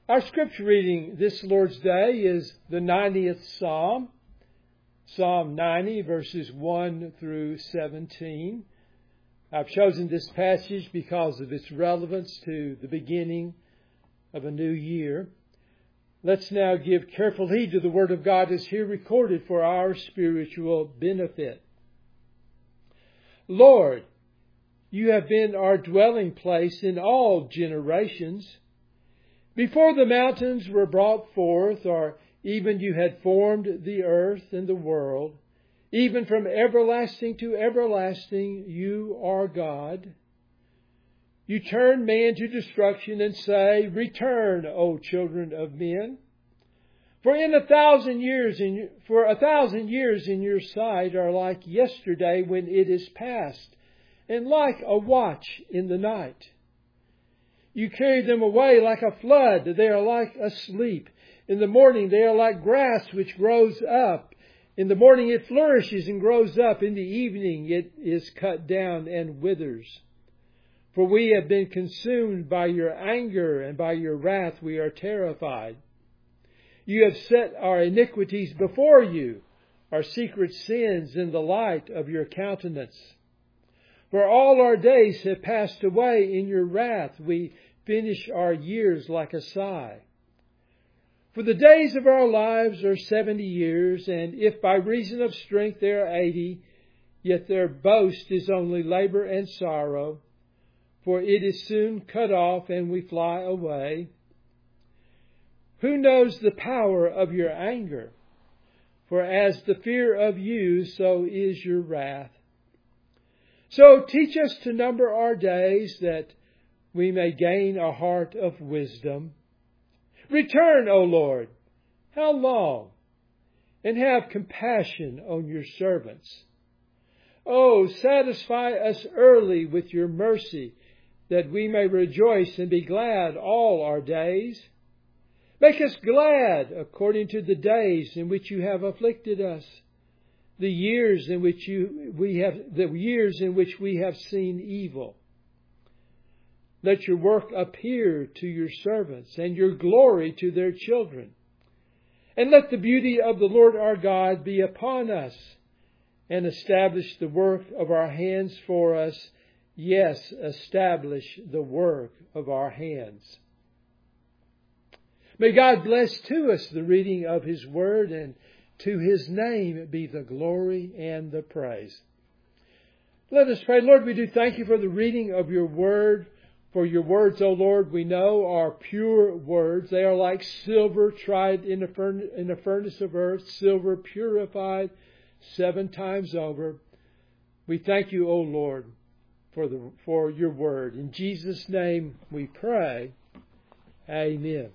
Our scripture reading this Lord's Day is the 90th Psalm, Psalm 90, verses 1 through 17. I've chosen this passage because of its relevance to the beginning of a new year. Let's now give careful heed to the Word of God as here recorded for our spiritual benefit. Lord, you have been our dwelling place in all generations. Before the mountains were brought forth, or even you had formed the earth and the world, even from everlasting to everlasting, you are God. You turn man to destruction and say, "Return, O children of men. For 1,000 years in your sight are like yesterday when it is past, and like a watch in the night. You carry them away like a flood. They are like asleep. In the morning they are like grass which grows up. In the morning it flourishes and grows up. In the evening it is cut down and withers. For we have been consumed by your anger, and by your wrath we are terrified. You have set our iniquities before you, our secret sins in the light of your countenance. For all our days have passed away in your wrath. We finish our years like a sigh. For the days of our lives are 70 years, and if by reason of strength they are 80, yet their boast is only labor and sorrow. For it is soon cut off, and we fly away. Who knows the power of your anger? For as the fear of you, so is your wrath. So teach us to number our days, that we may gain a heart of wisdom. Return, O Lord, how long? And have compassion on your servants. Oh, satisfy us early with your mercy, that we may rejoice and be glad all our days. Make us glad according to the days in which you have afflicted us, the years in which we have seen evil. Let your work appear to your servants, and your glory to their children. And let the beauty of the Lord our God be upon us, and establish the work of our hands for us. Yes, establish the work of our hands. May God bless to us the reading of His Word, and to His name be the glory and the praise. Let us pray. Lord, we do thank you for the reading of your Word. For your words, O Lord, we know are pure words. They are like silver tried in a furnace of earth, silver purified 7 times over. We thank you, O Lord, for your word. In Jesus' name we pray. Amen.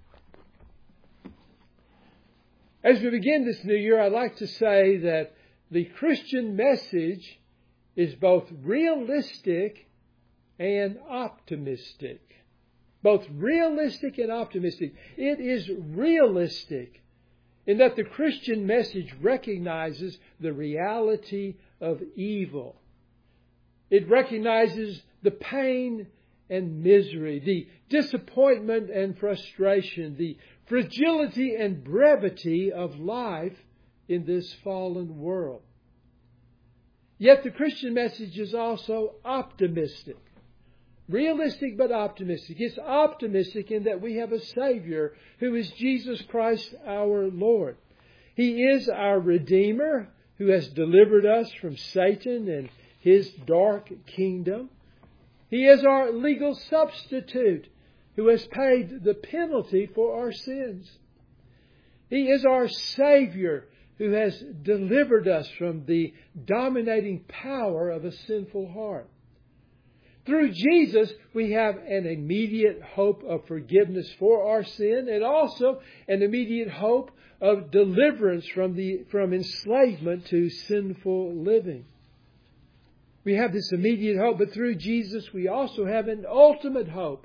As we begin this new year, I'd like to say that the Christian message is both realistic and optimistic. Both realistic and optimistic. It is realistic in that the Christian message recognizes the reality of evil. It recognizes the pain and misery, the disappointment and frustration, the fragility and brevity of life in this fallen world. Yet the Christian message is also optimistic. Realistic but optimistic. It's optimistic in that we have a Savior who is Jesus Christ our Lord. He is our Redeemer who has delivered us from Satan and his dark kingdom. He is our legal substitute who has paid the penalty for our sins. He is our Savior who has delivered us from the dominating power of a sinful heart. Through Jesus, we have an immediate hope of forgiveness for our sin, and also an immediate hope of deliverance from enslavement to sinful living. We have this immediate hope, but through Jesus, we also have an ultimate hope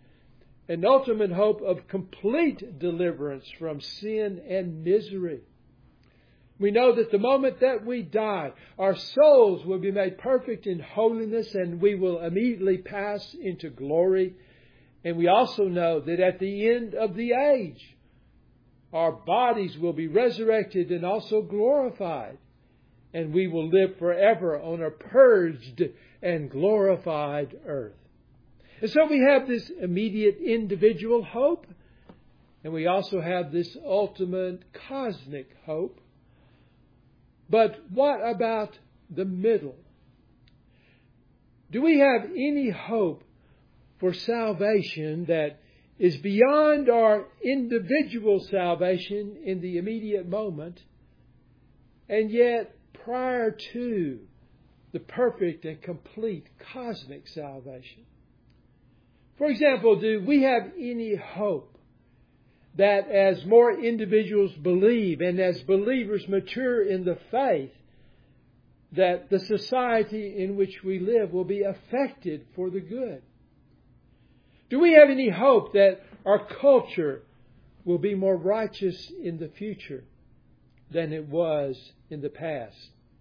of complete deliverance from sin and misery. We know that the moment that we die, our souls will be made perfect in holiness, and we will immediately pass into glory. And we also know that at the end of the age, our bodies will be resurrected and also glorified. And we will live forever on a purged and glorified earth. And so we have this immediate individual hope. And we also have this ultimate cosmic hope. But what about the middle? Do we have any hope for salvation that is beyond our individual salvation in the immediate moment, and yet prior to the perfect and complete cosmic salvation? For example, do we have any hope that as more individuals believe and as believers mature in the faith, that the society in which we live will be affected for the good? Do we have any hope that our culture will be more righteous in the future than it was in the past?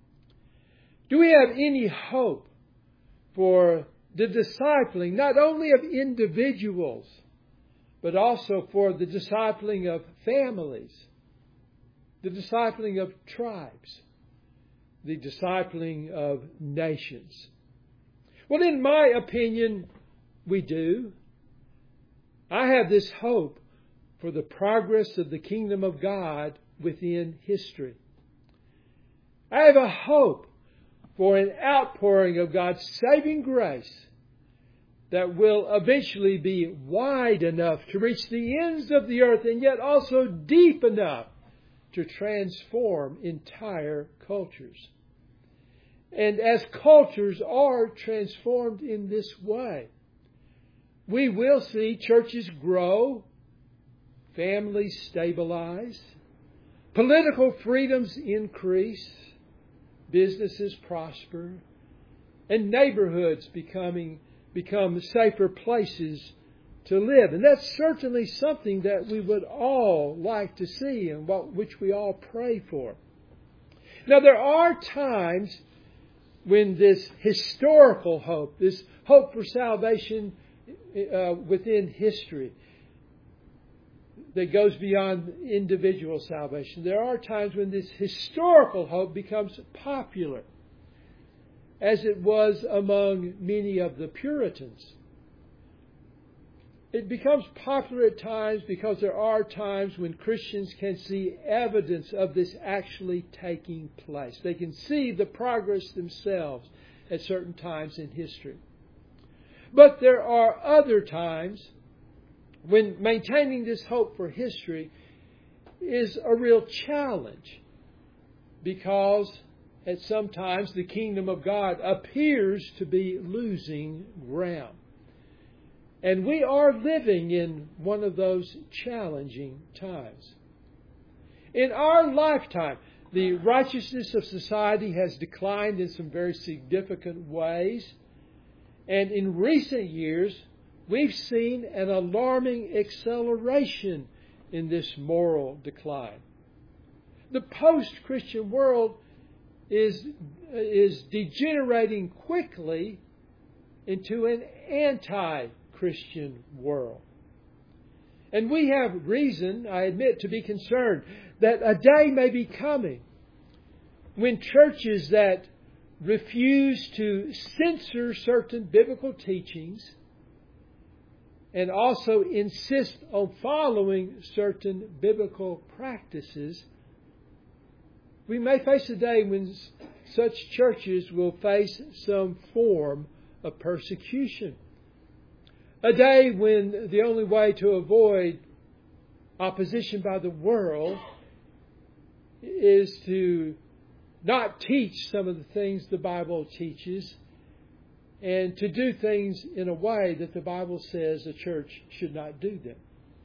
Do we have any hope for the discipling, not only of individuals, but also for the discipling of families, the discipling of tribes, the discipling of nations? Well, in my opinion, we do. I have this hope for the progress of the kingdom of God within history. I have a hope for an outpouring of God's saving grace that will eventually be wide enough to reach the ends of the earth, and yet also deep enough to transform entire cultures. And as cultures are transformed in this way, we will see churches grow, families stabilize, political freedoms increase, businesses prosper, and neighborhoods become safer places to live. And that's certainly something that we would all like to see and which we all pray for. Now, there are times when this historical hope, this hope for salvation within history that goes beyond individual salvation, there are times when this historical hope becomes popular, as it was among many of the Puritans. It becomes popular at times because there are times when Christians can see evidence of this actually taking place. They can see the progress themselves at certain times in history. But there are other times when maintaining this hope for history is a real challenge, because at some times the kingdom of God appears to be losing ground. And we are living in one of those challenging times. In our lifetime, the righteousness of society has declined in some very significant ways. And in recent years, we've seen an alarming acceleration in this moral decline. The post-Christian world is degenerating quickly into an anti-Christian world. And we have reason, I admit, to be concerned that a day may be coming when churches that refuse to censor certain biblical teachings and also insist on following certain biblical practices, we may face a day when such churches will face some form of persecution. A day when the only way to avoid opposition by the world is to not teach some of the things the Bible teaches, and to do things in a way that the Bible says a church should not do them.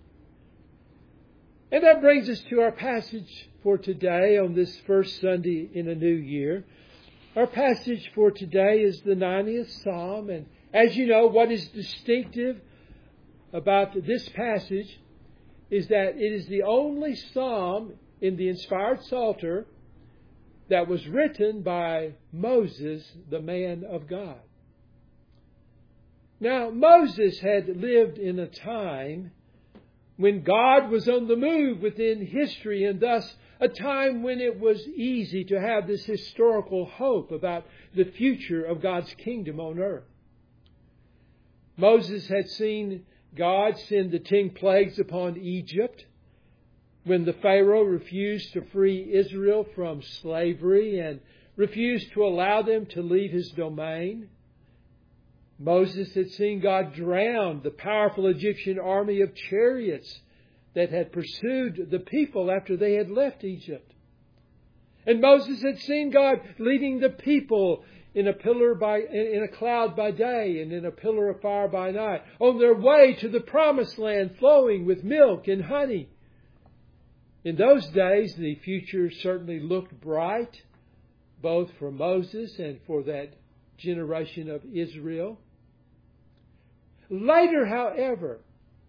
And that brings us to our passage for today on this first Sunday in a new year. Our passage for today is the 90th Psalm. And as you know, what is distinctive about this passage is that it is the only psalm in the inspired Psalter that was written by Moses, the man of God. Now, Moses had lived in a time when God was on the move within history, and thus a time when it was easy to have this historical hope about the future of God's kingdom on earth. Moses had seen God send the 10 plagues upon Egypt when the Pharaoh refused to free Israel from slavery and refused to allow them to leave his domain. Moses had seen God drown the powerful Egyptian army of chariots that had pursued the people after they had left Egypt. And Moses had seen God leading the people in a cloud by day and in a pillar of fire by night, on their way to the promised land flowing with milk and honey. In those days, the future certainly looked bright, both for Moses and for that generation of Israel. Later, however,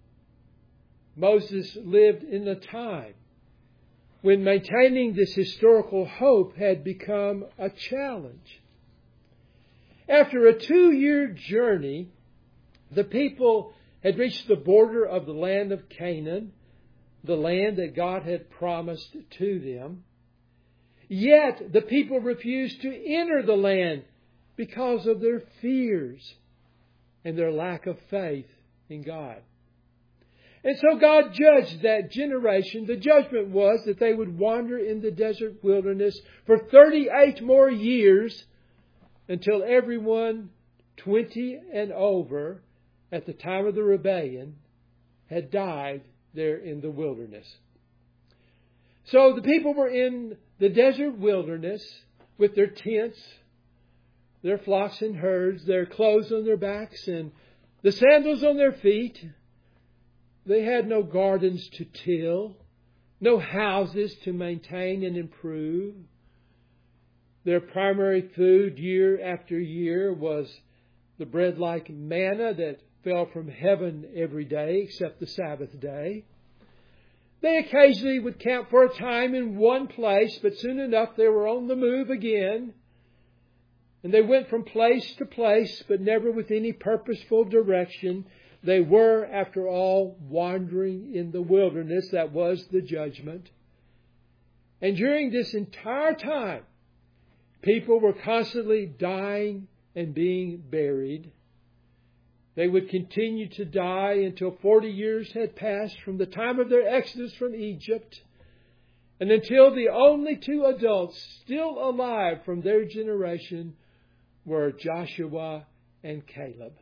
Moses lived in a time when maintaining this historical hope had become a challenge. After a 2-year journey, the people had reached the border of the land of Canaan, the land that God had promised to them. Yet the people refused to enter the land because of their fears and their lack of faith in God. And so God judged that generation. The judgment was that they would wander in the desert wilderness for 38 more years until everyone 20 and over at the time of the rebellion had died there in the wilderness. So the people were in the desert wilderness with their tents, their flocks and herds, their clothes on their backs, and the sandals on their feet. They had no gardens to till, no houses to maintain and improve. Their primary food year after year was the bread-like manna that fell from heaven every day except the Sabbath day. They occasionally would camp for a time in one place, but soon enough they were on the move again. And they went from place to place, but never with any purposeful direction. They were, after all, wandering in the wilderness. That was the judgment. And during this entire time, people were constantly dying and being buried. They would continue to die until 40 years had passed from the time of their exodus from Egypt, and until the only 2 adults still alive from their generation were Joshua and Caleb.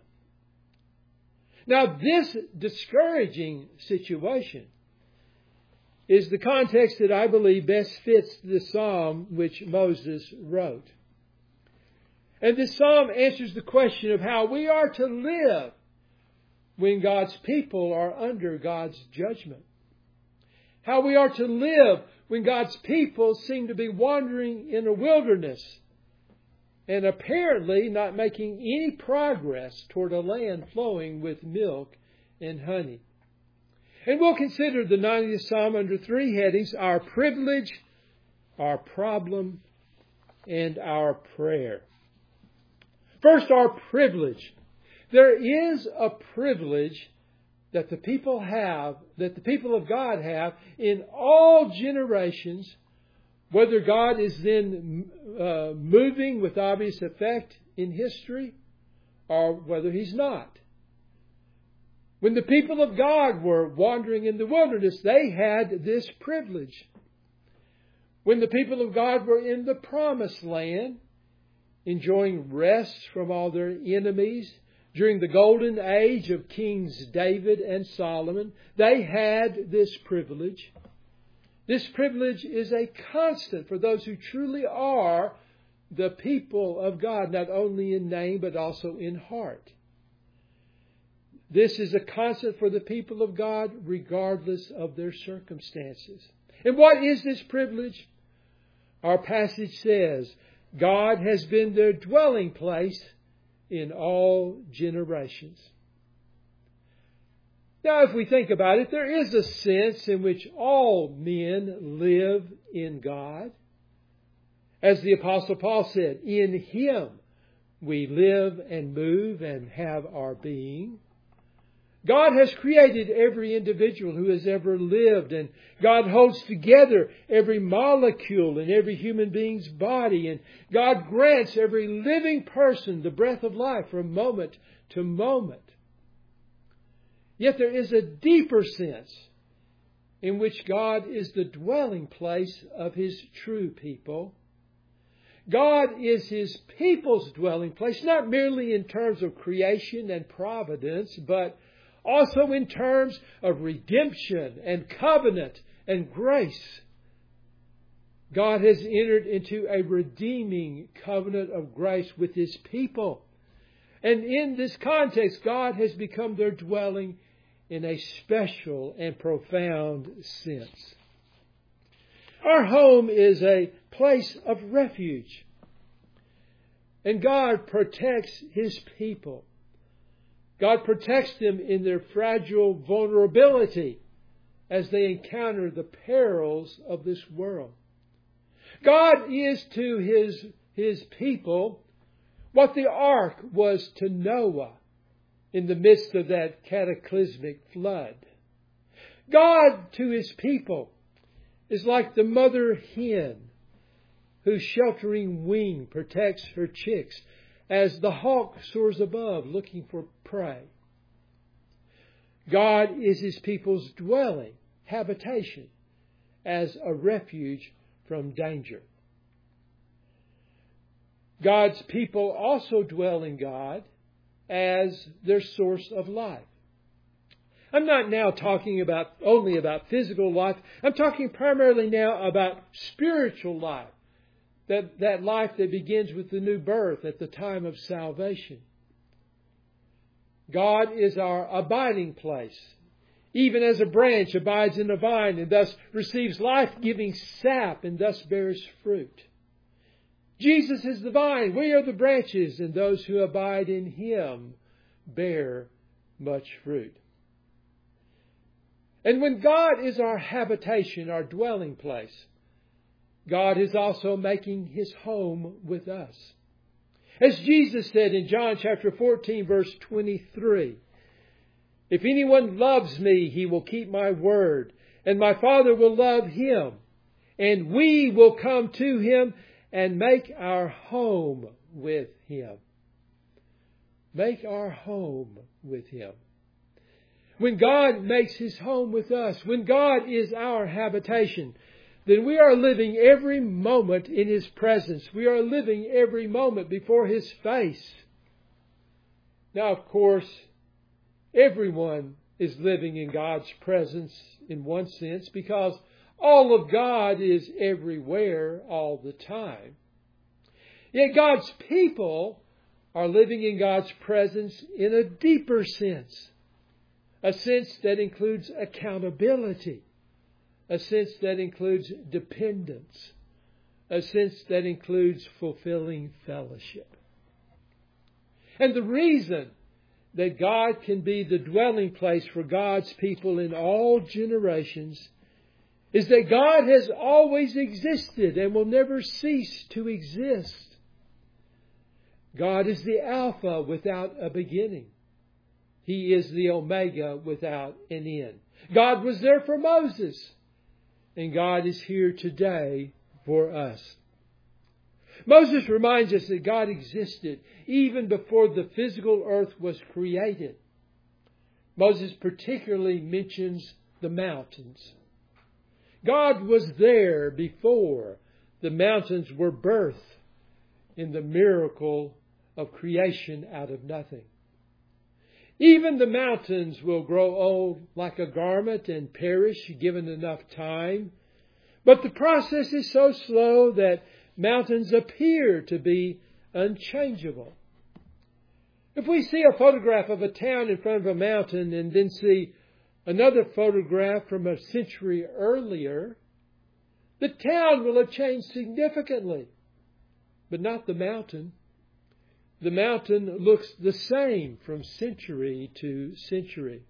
Now, this discouraging situation is the context that I believe best fits the psalm which Moses wrote. And this psalm answers the question of how we are to live when God's people are under God's judgment. How we are to live when God's people seem to be wandering in a wilderness and apparently not making any progress toward a land flowing with milk and honey. And we'll consider the 90th Psalm under 3 headings: our privilege, our problem, and our prayer. First, our privilege. There is a privilege that the people have, that the people of God have in all generations, whether God is then moving with obvious effect in history or whether He's not. When the people of God were wandering in the wilderness, they had this privilege. When the people of God were in the promised land, enjoying rest from all their enemies, during the golden age of Kings David and Solomon, they had this privilege. This privilege is a constant for those who truly are the people of God, not only in name but also in heart. This is a constant for the people of God regardless of their circumstances. And what is this privilege? Our passage says, God has been their dwelling place in all generations. Now, if we think about it, there is a sense in which all men live in God. As the Apostle Paul said, in Him we live and move and have our being. God has created every individual who has ever lived, and God holds together every molecule in every human being's body, and God grants every living person the breath of life from moment to moment. Yet there is a deeper sense in which God is the dwelling place of His true people. God is His people's dwelling place, not merely in terms of creation and providence, but also in terms of redemption and covenant and grace. God has entered into a redeeming covenant of grace with His people. And in this context, God has become their dwelling in a special and profound sense. Our home is a place of refuge. And God protects His people. God protects them in their fragile vulnerability as they encounter the perils of this world. God is to His people what the ark was to Noah in the midst of that cataclysmic flood. God to His people is like the mother hen whose sheltering wing protects her chicks as the hawk soars above looking for prey. God is His people's dwelling, habitation, as a refuge from danger. God's people also dwell in God as their source of life. I'm not now talking only about physical life. I'm talking primarily now about spiritual life. That life that begins with the new birth at the time of salvation. God is our abiding place, even as a branch abides in a vine and thus receives life-giving sap and thus bears fruit. Jesus is the vine, we are the branches, and those who abide in Him bear much fruit. And when God is our habitation, our dwelling place, God is also making His home with us. As Jesus said in John chapter 14, verse 23, "If anyone loves me, he will keep my word, and my Father will love him, and we will come to him and make our home with him." Make our home with Him. When God makes His home with us, when God is our habitation, then we are living every moment in His presence. We are living every moment before His face. Now, of course, everyone is living in God's presence in one sense because all of God is everywhere all the time. Yet God's people are living in God's presence in a deeper sense, a sense that includes accountability, a sense that includes dependence, a sense that includes fulfilling fellowship. And the reason that God can be the dwelling place for God's people in all generations is that God has always existed and will never cease to exist. God is the Alpha without a beginning. He is the Omega without an end. God was there for Moses, and God is here today for us. Moses reminds us that God existed even before the physical earth was created. Moses particularly mentions the mountains. God was there before the mountains were birthed in the miracle of creation out of nothing. Even the mountains will grow old like a garment and perish given enough time. But the process is so slow that mountains appear to be unchangeable. If we see a photograph of a town in front of a mountain and then see another photograph from a century earlier, the town will have changed significantly, but not the mountain. The mountain looks the same from century to century.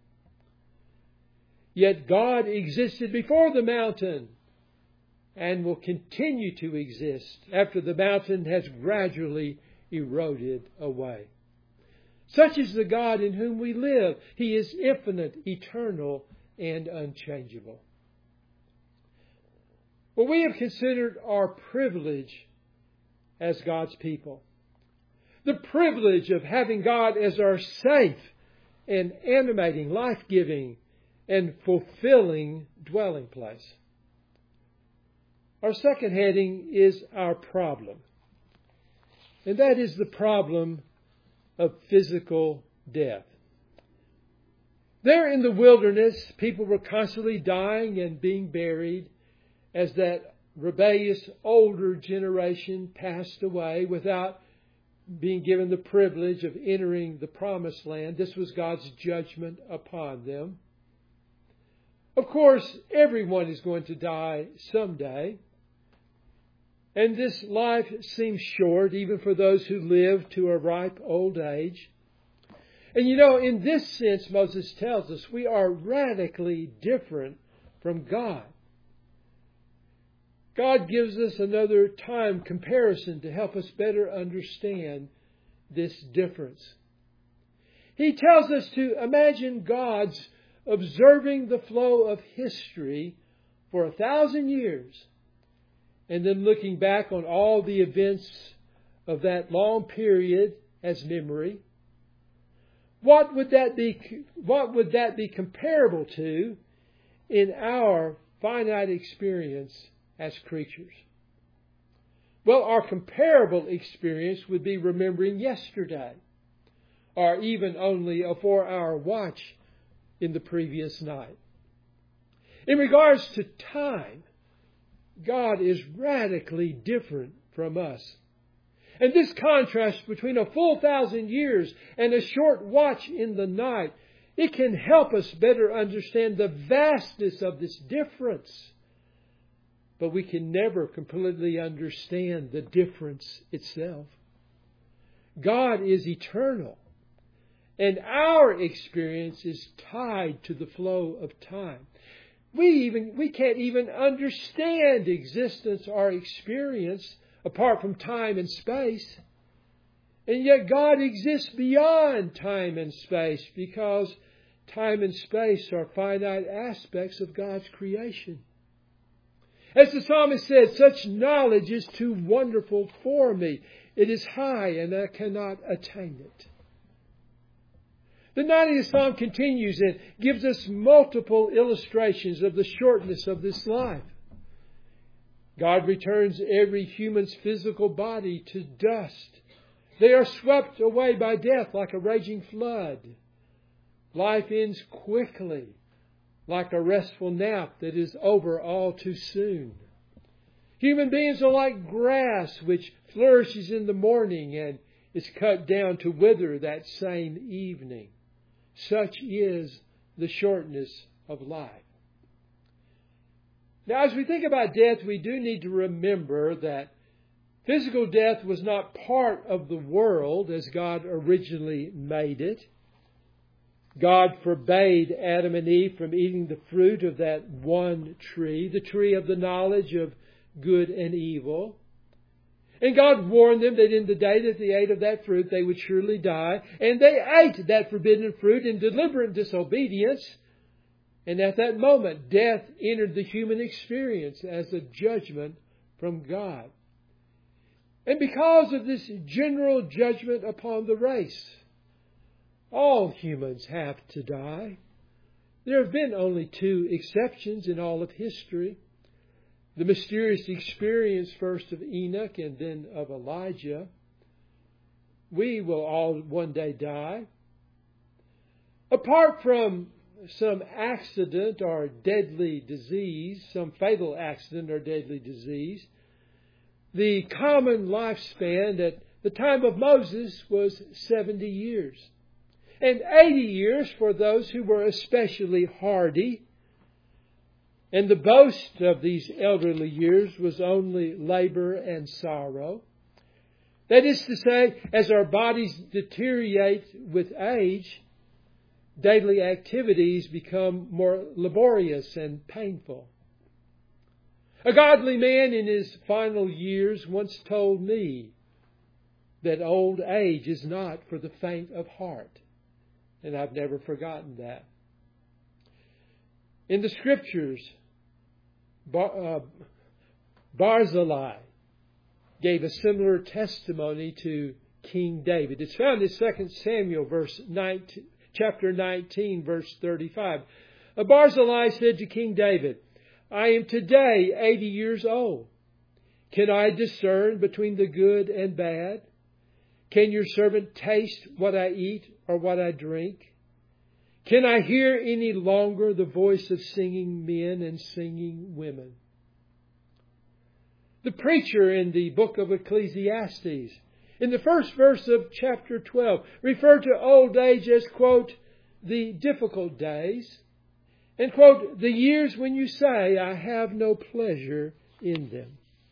Yet God existed before the mountain and will continue to exist after the mountain has gradually eroded away. Such is the God in whom we live. He is infinite, eternal, and unchangeable. Well, we have considered our privilege as God's people. The privilege of having God as our safe and animating, life-giving, and fulfilling dwelling place. Our second heading is our problem. And that is the problem of physical death. There in the wilderness, people were constantly dying and being buried as that rebellious older generation passed away without being given the privilege of entering the promised land. This was God's judgment upon them. Of course, everyone is going to die someday. And this life seems short, even for those who live to a ripe old age. And in this sense, Moses tells us we are radically different from God. God gives us another time comparison to help us better understand this difference. He tells us to imagine God's observing the flow of history for 1,000 years and then looking back on all the events of that long period as memory. What would that be comparable to in our finite experience as creatures? Well, our comparable experience would be remembering yesterday, or even only a 4-hour watch in the previous night. In regards to time, God is radically different from us. And this contrast between a full 1,000 years and a short watch in the night, it can help us better understand the vastness of this difference. But we can never completely understand the difference itself. God is eternal, and our experience is tied to the flow of time. We can't even understand existence or experience apart from time and space. And yet God exists beyond time and space because time and space are finite aspects of God's creation. As the psalmist said, such knowledge is too wonderful for me. It is high and I cannot attain it. The 90th Psalm continues and gives us multiple illustrations of the shortness of this life. God returns every human's physical body to dust. They are swept away by death like a raging flood. Life ends quickly, like a restful nap that is over all too soon. Human beings are like grass which flourishes in the morning and is cut down to wither that same evening. Such is the shortness of life. Now, as we think about death, we do need to remember that physical death was not part of the world as God originally made it. God forbade Adam and Eve from eating the fruit of that one tree, the tree of the knowledge of good and evil. And God warned them that in the day that they ate of that fruit, they would surely die. And they ate that forbidden fruit in deliberate disobedience. And at that moment, death entered the human experience as a judgment from God. And because of this general judgment upon the race, all humans have to die. There have been only 2 exceptions in all of history. The mysterious experience first of Enoch and then of Elijah. We will all one day die. Apart from some accident or deadly disease, some fatal accident or deadly disease, the common lifespan at the time of Moses was 70 years. And 80 years for those who were especially hardy. And the boast of these elderly years was only labor and sorrow. That is to say, as our bodies deteriorate with age, daily activities become more laborious and painful. A godly man in his final years once told me, that old age is not for the faint of heart. And I've never forgotten that. In the Scriptures, Barzillai gave a similar testimony to King David. It's found in 2 Samuel chapter 19, verse 35. Barzillai said to King David, I am today 80 years old. Can I discern between the good and bad? Can your servant taste what I eat or what I drink? Can I hear any longer the voice of singing men and singing women? The preacher in the book of Ecclesiastes, in the first verse of chapter 12, referred to old age as, quote, the difficult days, and, quote, the years when you say, I have no pleasure in them.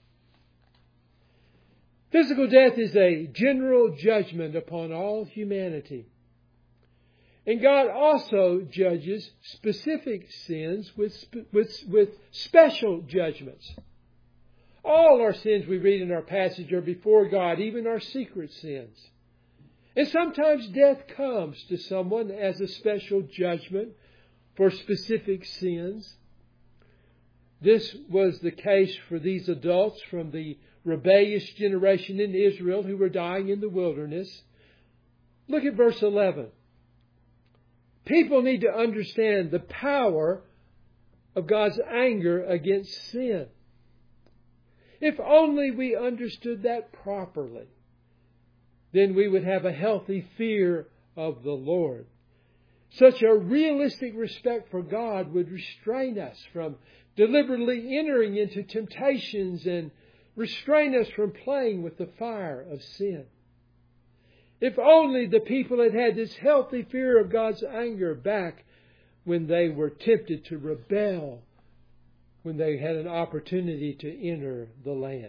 Physical death is a general judgment upon all humanity. And God also judges specific sins with special judgments. All our sins we read in our passage are before God, even our secret sins. And sometimes death comes to someone as a special judgment for specific sins. This was the case for these adults from the rebellious generation in Israel who were dying in the wilderness. Look at verse 11. People need to understand the power of God's anger against sin. If only we understood that properly, then we would have a healthy fear of the Lord. Such a realistic respect for God would restrain us from deliberately entering into temptations and restrain us from playing with the fire of sin. If only the people had had this healthy fear of God's anger back when they were tempted to rebel, when they had an opportunity to enter the land.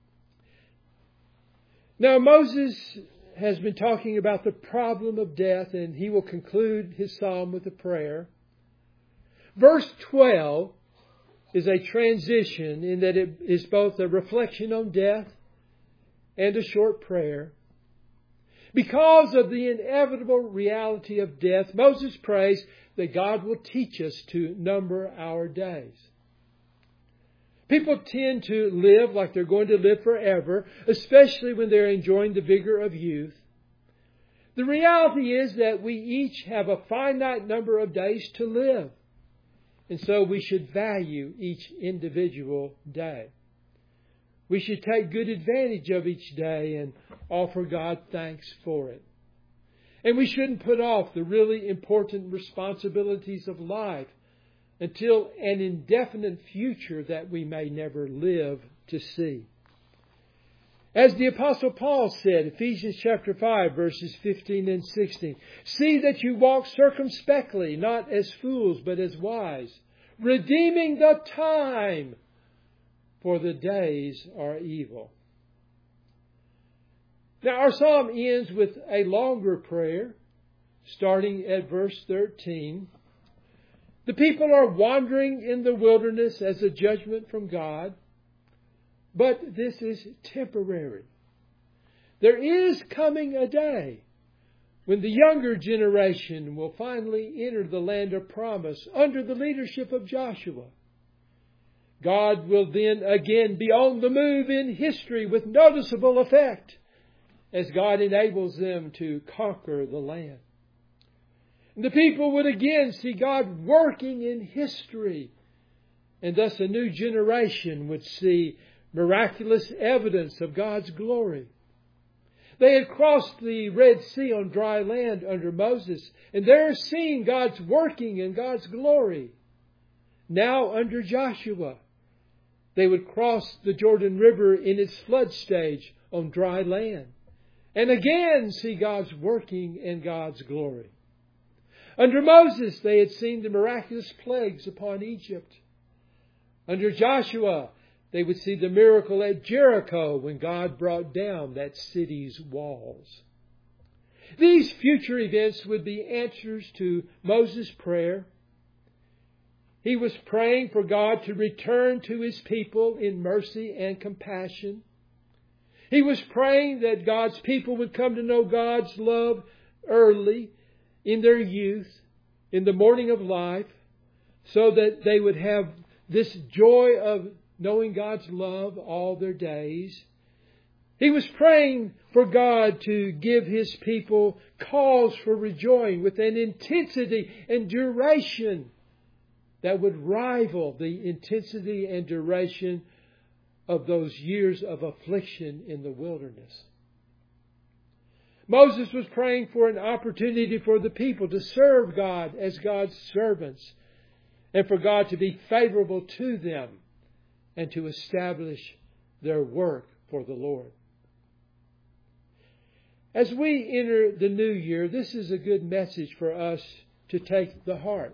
Now, Moses has been talking about the problem of death, and he will conclude his psalm with a prayer. Verse 12 is a transition in that it is both a reflection on death and a short prayer. Because of the inevitable reality of death, Moses prays that God will teach us to number our days. People tend to live like they're going to live forever, especially when they're enjoying the vigor of youth. The reality is that we each have a finite number of days to live. And so we should value each individual day. We should take good advantage of each day and offer God thanks for it. And we shouldn't put off the really important responsibilities of life until an indefinite future that we may never live to see. As the Apostle Paul said, Ephesians chapter 5, verses 15 and 16, see that you walk circumspectly, not as fools, but as wise, redeeming the time, for the days are evil. Now, our psalm ends with a longer prayer, starting at verse 13. The people are wandering in the wilderness as a judgment from God, but this is temporary. There is coming a day when the younger generation will finally enter the land of promise under the leadership of Joshua. God will then again be on the move in history with noticeable effect as God enables them to conquer the land. And the people would again see God working in history, and thus a new generation would see miraculous evidence of God's glory. They had crossed the Red Sea on dry land under Moses, and they're seeing God's working and God's glory. Now under Joshua, they would cross the Jordan River in its flood stage on dry land, and again see God's working and God's glory. Under Moses, they had seen the miraculous plagues upon Egypt. Under Joshua, they would see the miracle at Jericho when God brought down that city's walls. These future events would be answers to Moses' prayer. He was praying for God to return to His people in mercy and compassion. He was praying that God's people would come to know God's love early in their youth, in the morning of life, so that they would have this joy of knowing God's love all their days. He was praying for God to give His people cause for rejoicing with an intensity and duration that would rival the intensity and duration of those years of affliction in the wilderness. Moses was praying for an opportunity for the people to serve God as God's servants, and for God to be favorable to them and to establish their work for the Lord. As we enter the new year, this is a good message for us to take to heart.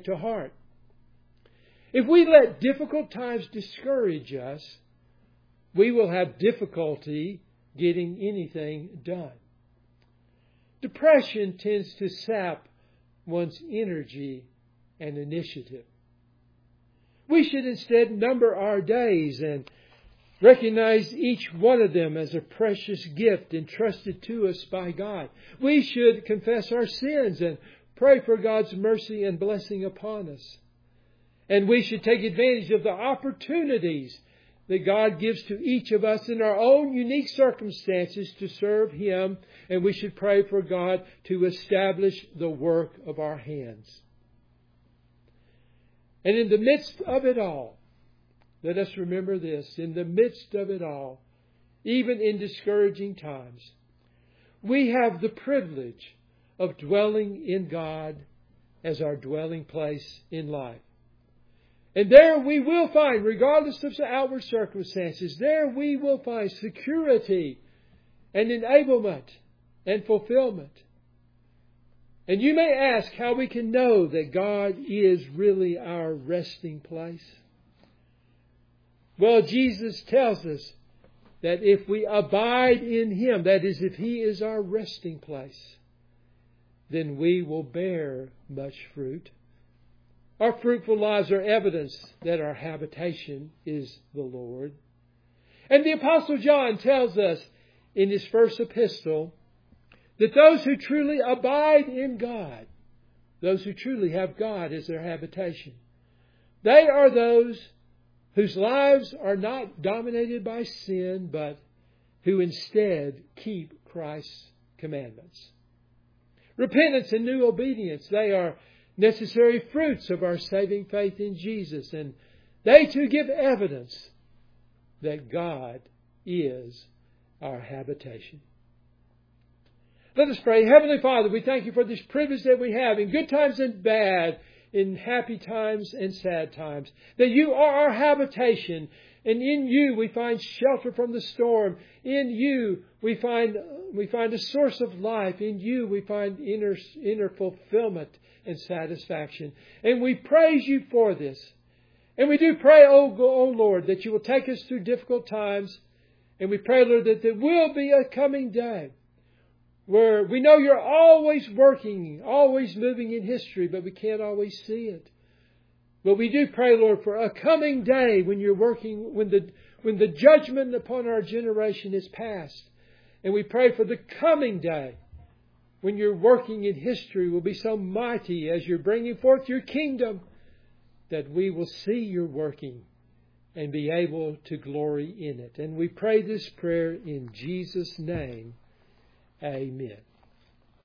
If we let difficult times discourage us, we will have difficulty getting anything done. Depression tends to sap one's energy and initiative. We should instead number our days and recognize each one of them as a precious gift entrusted to us by God. We should confess our sins and pray for God's mercy and blessing upon us. And we should take advantage of the opportunities that God gives to each of us in our own unique circumstances to serve Him. And we should pray for God to establish the work of our hands. And in the midst of it all, let us remember this, in the midst of it all, even in discouraging times, we have the privilege of dwelling in God as our dwelling place in life. And there we will find, regardless of the outward circumstances, there we will find security and enablement and fulfillment. And you may ask how we can know that God is really our resting place. Well, Jesus tells us that if we abide in Him, that is, if He is our resting place, then we will bear much fruit. Our fruitful lives are evidence that our habitation is the Lord. And the Apostle John tells us in his first epistle that those who truly abide in God, those who truly have God as their habitation, they are those whose lives are not dominated by sin, but who instead keep Christ's commandments. Repentance and new obedience, they are necessary fruits of our saving faith in Jesus, and they too give evidence that God is our habitation. Let us pray. Heavenly Father, we thank You for this privilege that we have in good times and bad, in happy times and sad times, that You are our habitation, and in You we find shelter from the storm. In You we find a source of life. In You we find inner fulfillment and satisfaction. And we praise You for this. And we do pray, O Lord, that You will take us through difficult times. And we pray, Lord, that there will be a coming day where we know You're always working, always moving in history, but we can't always see it. But we do pray, Lord, for a coming day when You're working, when the judgment upon our generation is past. And we pray for the coming day when You're working in history will be so mighty as You're bringing forth Your kingdom that we will see Your working and be able to glory in it. And we pray this prayer in Jesus' name. Amen.